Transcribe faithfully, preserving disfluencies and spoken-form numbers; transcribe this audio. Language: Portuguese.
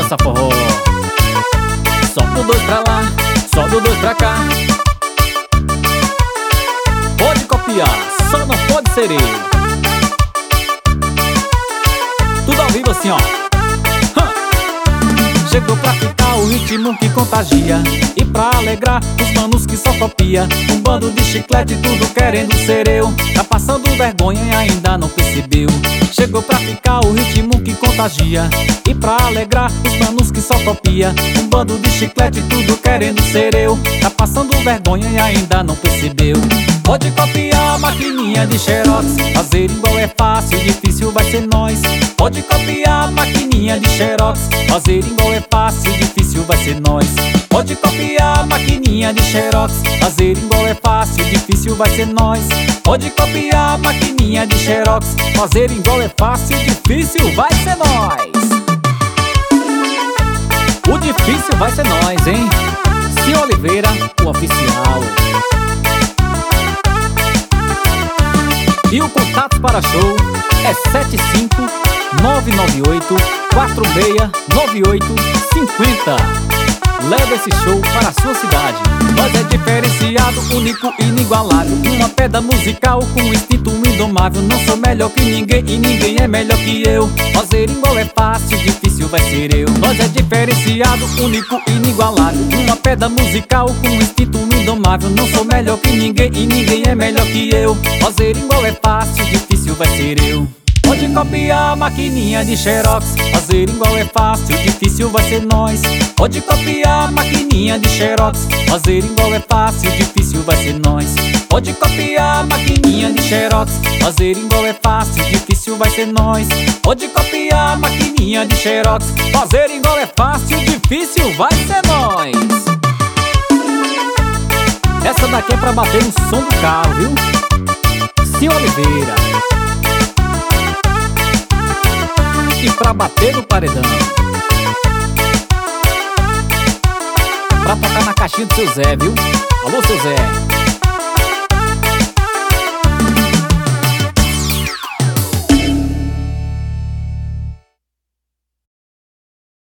dança forró. Solta o dois pra lá, solta o dois pra cá. Pode copiar, só não pode ser eu. Tudo ao vivo assim, ó. Chegou pra ficar o ritmo que contagia e pra alegrar os manos que só copia. Um bando de chiclete, tudo querendo ser eu. Tá passando vergonha e ainda não percebeu. Chegou pra ficar o ritmo que contagia e pra alegrar os manos que só copia. Um bando de chiclete, tudo querendo ser eu. Tá passando vergonha e ainda não percebeu. Pode copiar a maquininha de xerox, fazer igual é fácil, difícil vai ser nós. Pode copiar a maquininha de xerox, fazer igual é fácil, difícil vai ser nós. Pode copiar a maquininha de xerox, fazer igual é fácil, difícil vai ser nós. Pode copiar a maquininha de xerox, fazer igual é fácil, difícil vai ser nós. O difícil vai ser nós, hein? Cio Oliveira, o oficial. E o contato para show é sete cinco nove nove oito quatro seis nove oito cinco zero. Leva esse show para a sua cidade. Nós é diferenciado, único, inigualável. Uma pedra musical com instinto indomável. Não sou melhor que ninguém e ninguém é melhor que eu. Fazer igual é fácil, difícil vai ser eu. Nós é diferenciado, único, inigualável. Uma pedra musical com instinto indomável. Não sou melhor que ninguém e ninguém é melhor que eu. Fazer igual é fácil, difícil vai ser eu. Pode copiar a maquininha de xerox, fazer igual é fácil, difícil vai ser nós. Pode copiar a maquininha de xerox, fazer igual é fácil, difícil vai ser nós. Pode copiar a maquininha de xerox, fazer igual é fácil, difícil vai ser nós. Pode copiar a maquininha de xerox, fazer igual é fácil, difícil vai ser nós. Essa daqui é pra bater no som do carro, viu? Cio Oliveira. E pra bater no paredão, pra tocar na caixinha do seu Zé, viu? Alô, seu Zé.